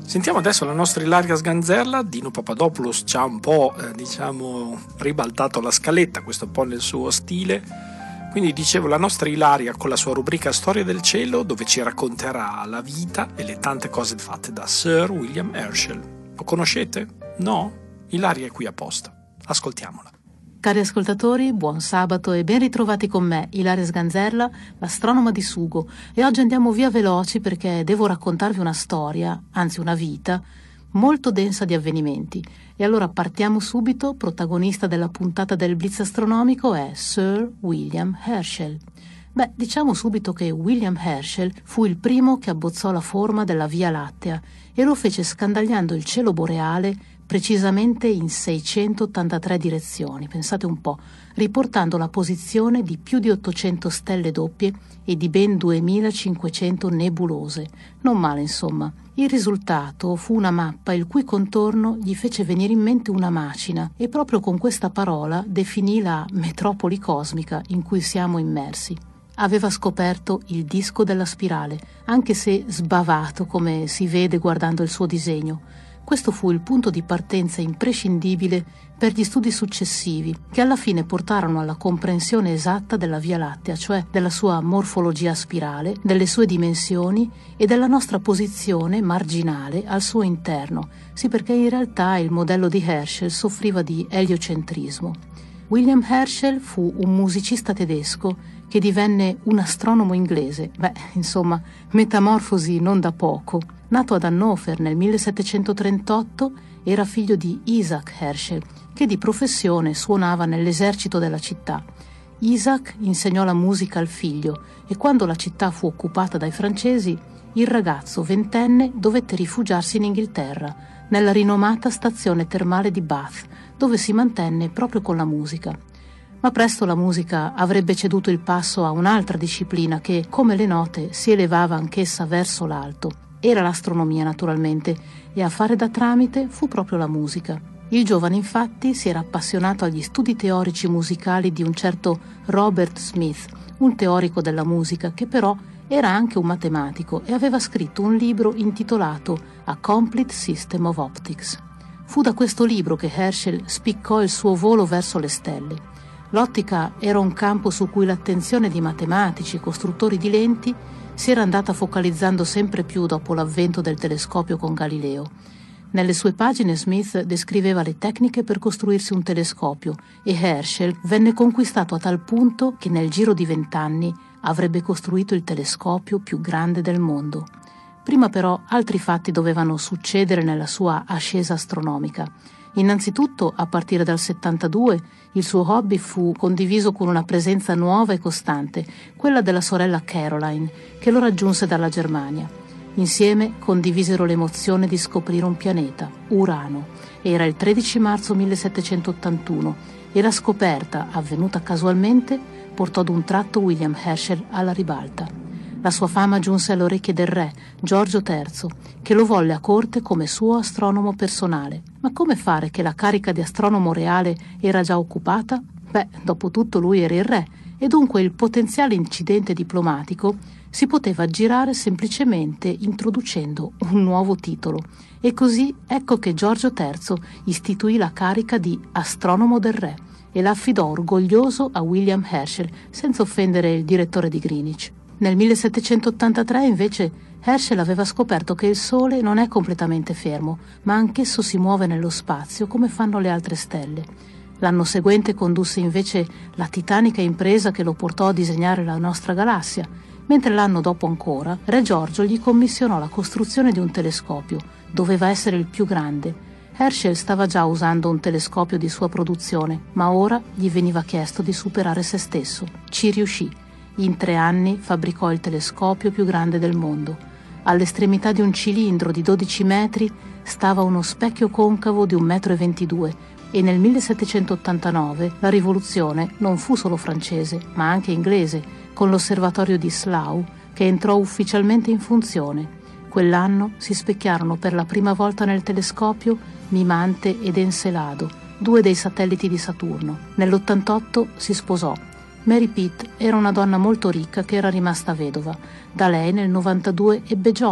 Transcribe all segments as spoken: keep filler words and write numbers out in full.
Sentiamo adesso la nostra Ilaria Sganzerla. Dino Papadopoulos ci ha un po' eh, diciamo ribaltato la scaletta, questo un po' nel suo stile. Quindi dicevo, la nostra Ilaria con la sua rubrica Storia del cielo, dove ci racconterà la vita e le tante cose fatte da Sir William Herschel. Lo conoscete? No? Ilaria è qui apposta. Ascoltiamola. Cari ascoltatori, buon sabato e ben ritrovati con me, Ilaria Sganzerla, l'astronoma di Sugo. E oggi andiamo via veloci perché devo raccontarvi una storia, anzi una vita, molto densa di avvenimenti. E allora partiamo subito. Protagonista della puntata del Blitz astronomico è Sir William Herschel. Beh, diciamo subito che William Herschel fu il primo che abbozzò la forma della Via Lattea e lo fece scandagliando il cielo boreale precisamente in seicentottantatré direzioni, pensate un po', riportando la posizione di più di ottocento stelle doppie e di ben duemilacinquecento nebulose. Non male, insomma. Il risultato fu una mappa il cui contorno gli fece venire in mente una macina e proprio con questa parola definì la metropoli cosmica in cui siamo immersi. Aveva scoperto il disco della spirale, anche se sbavato come si vede guardando il suo disegno. Questo fu il punto di partenza imprescindibile per gli studi successivi, che alla fine portarono alla comprensione esatta della Via Lattea, cioè della sua morfologia a spirale, delle sue dimensioni e della nostra posizione marginale al suo interno. Sì, perché in realtà il modello di Herschel soffriva di eliocentrismo. William Herschel fu un musicista tedesco che divenne un astronomo inglese. Beh, insomma, metamorfosi non da poco. Nato ad Hannover nel millesettecentotrentotto, era figlio di Isaac Herschel, che di professione suonava nell'esercito della città. Isaac insegnò la musica al figlio e quando la città fu occupata dai francesi, il ragazzo ventenne dovette rifugiarsi in Inghilterra, nella rinomata stazione termale di Bath, dove si mantenne proprio con la musica. Ma presto la musica avrebbe ceduto il passo a un'altra disciplina che, come le note, si elevava anch'essa verso l'alto. Era l'astronomia, naturalmente, e a fare da tramite fu proprio la musica. Il giovane, infatti, si era appassionato agli studi teorici musicali di un certo Robert Smith, un teorico della musica che però era anche un matematico e aveva scritto un libro intitolato A Complete System of Optics. Fu da questo libro che Herschel spiccò il suo volo verso le stelle. L'ottica era un campo su cui l'attenzione di matematici e costruttori di lenti si era andata focalizzando sempre più dopo l'avvento del telescopio con Galileo. Nelle sue pagine Smith descriveva le tecniche per costruirsi un telescopio e Herschel venne conquistato a tal punto che nel giro di vent'anni avrebbe costruito il telescopio più grande del mondo. Prima però altri fatti dovevano succedere nella sua ascesa astronomica. Innanzitutto, a partire dal settantadue, il suo hobby fu condiviso con una presenza nuova e costante, quella della sorella Caroline, che lo raggiunse dalla Germania. Insieme condivisero l'emozione di scoprire un pianeta, Urano. Era il tredici marzo millesettecentottantuno e la scoperta, avvenuta casualmente, portò ad un tratto William Herschel alla ribalta. La sua fama giunse alle orecchie del re, Giorgio terzo, che lo volle a corte come suo astronomo personale. Ma come fare che la carica di astronomo reale era già occupata? Beh, dopo tutto lui era il re, e dunque il potenziale incidente diplomatico si poteva aggirare semplicemente introducendo un nuovo titolo. E così ecco che Giorgio terzo istituì la carica di astronomo del re e la affidò orgoglioso a William Herschel, senza offendere il direttore di Greenwich. Nel millesettecentottantatré invece Herschel aveva scoperto che il Sole non è completamente fermo, ma anch'esso si muove nello spazio come fanno le altre stelle. L'anno seguente condusse invece la titanica impresa che lo portò a disegnare la nostra galassia, mentre l'anno dopo ancora Re Giorgio gli commissionò la costruzione di un telescopio. Doveva essere il più grande. Herschel stava già usando un telescopio di sua produzione, ma ora gli veniva chiesto di superare se stesso. Ci riuscì. In tre anni fabbricò il telescopio più grande del mondo. All'estremità di un cilindro di dodici metri stava uno specchio concavo di un metro e ventidue e nel millesettecentottantanove la rivoluzione non fu solo francese, ma anche inglese, con l'osservatorio di Slough che entrò ufficialmente in funzione. Quell'anno si specchiarono per la prima volta nel telescopio Mimante ed Encelado, due dei satelliti di Saturno. Nell'ottantotto si sposò. Mary Pitt era una donna molto ricca che era rimasta vedova. Da lei nel novantadue ebbe John,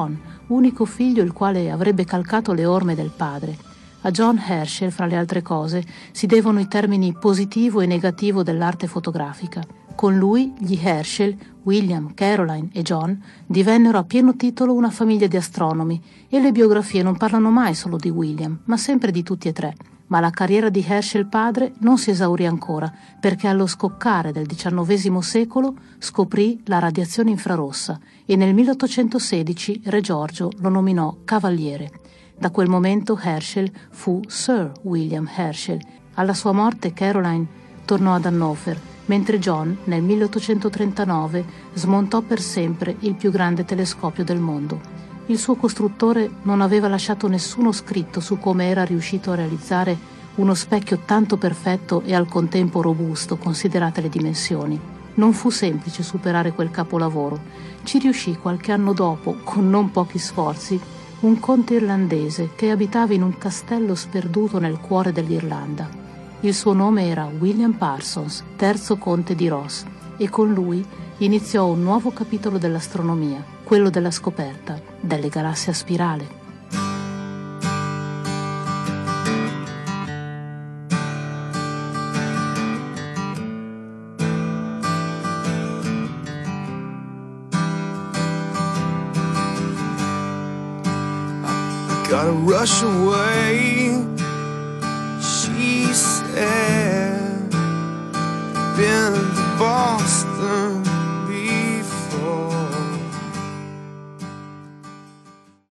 unico figlio il quale avrebbe calcato le orme del padre. A John Herschel, fra le altre cose, si devono i termini positivo e negativo dell'arte fotografica. Con lui, gli Herschel, William, Caroline e John, divennero a pieno titolo una famiglia di astronomi e le biografie non parlano mai solo di William, ma sempre di tutti e tre. Ma la carriera di Herschel padre non si esaurì ancora, perché allo scoccare del diciannovesimo secolo scoprì la radiazione infrarossa e nel milleottocentosedici Re Giorgio lo nominò cavaliere. Da quel momento Herschel fu Sir William Herschel. Alla sua morte Caroline tornò ad Hannover, mentre John nel milleottocentotrentanove smontò per sempre il più grande telescopio del mondo. Il suo costruttore non aveva lasciato nessuno scritto su come era riuscito a realizzare uno specchio tanto perfetto e al contempo robusto, considerate le dimensioni. Non fu semplice superare quel capolavoro. Ci riuscì qualche anno dopo, con non pochi sforzi, un conte irlandese che abitava in un castello sperduto nel cuore dell'Irlanda. Il suo nome era William Parsons, terzo conte di Ross, e con lui iniziò un nuovo capitolo dell'astronomia, quello della scoperta delle galassie a spirale. Gotta rush away, she said. Been to Boston,